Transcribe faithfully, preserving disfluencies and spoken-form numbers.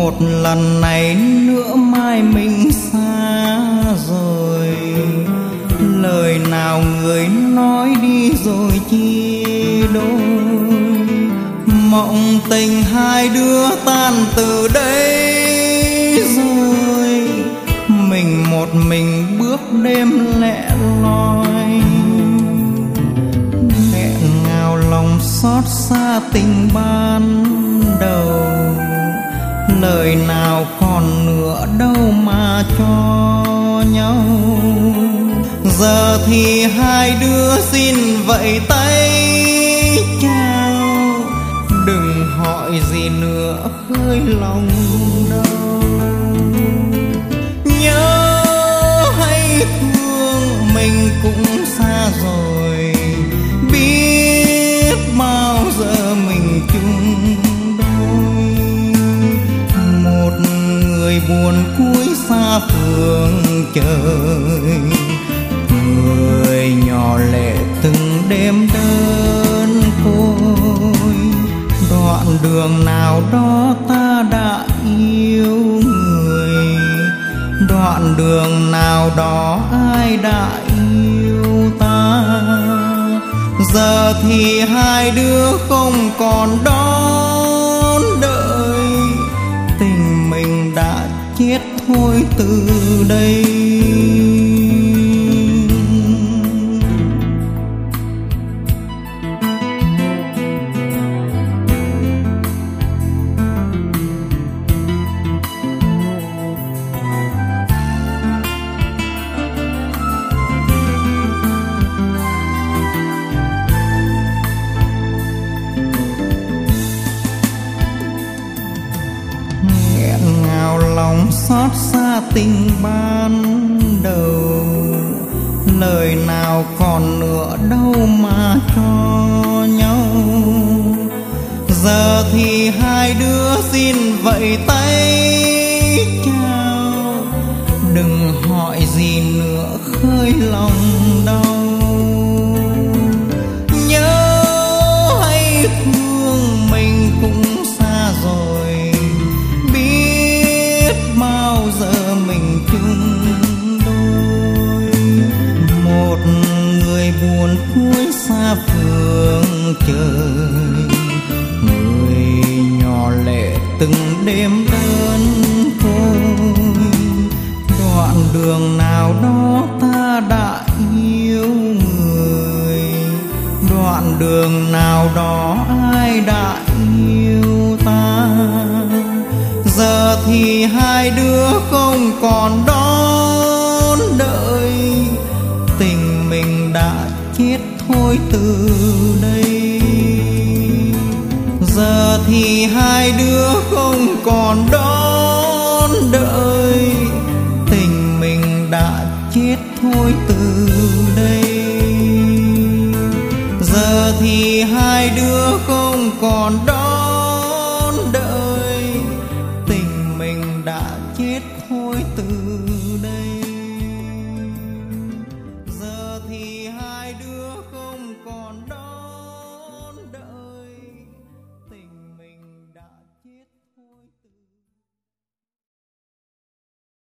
một lần này nữa mai mình xa rồi, lời nào người nói đi rồi chia đôi, mộng tình hai đứa tan từ đây rồi, mình một mình bước đêm lẻ loi, nghẹn ngào lòng xót xa tình ban đầu, lời nào còn nữa đâu mà cho nhau. Giờ thì hai đứa xin vẫy tay chào, đừng hỏi gì nữa khơi lòng đau. Nhớ hay thương mình cũng xa rồi, biết bao giờ mình chung đôi, một người buồn cuối xa phương trời, người nhỏ lệ từng đêm đơn côi. Đoạn đường nào đó ta đã yêu người, đoạn đường nào đó ai đã yêu ta, giờ thì hai đứa không còn đón đợi, tình mình đã chết thôi từ đây. Lòng xót xa tình ban đầu, lời nào còn nữa đâu mà cho nhau. Giờ thì hai đứa xin vẫy tay chào, đừng hỏi gì nữa khơi lòng đau. Nhớ hay thương mình cũng xa rồi, bao giờ mình chung đôi, một người buồn cuối xa phương trời, người nhỏ lệ từng đêm đơn côi. Đoạn đường nào đó ta đã yêu người, đoạn đường nào đó ai đã yêu ta, giờ thì hai đứa không còn đón đợi, tình mình đã chết thôi từ đây. Giờ thì hai đứa không còn đón đợi, tình mình đã chết thôi từ đây. Giờ thì hai đứa không còn đón đợi, tình mình đã chết thôi từ đây. Giờ thì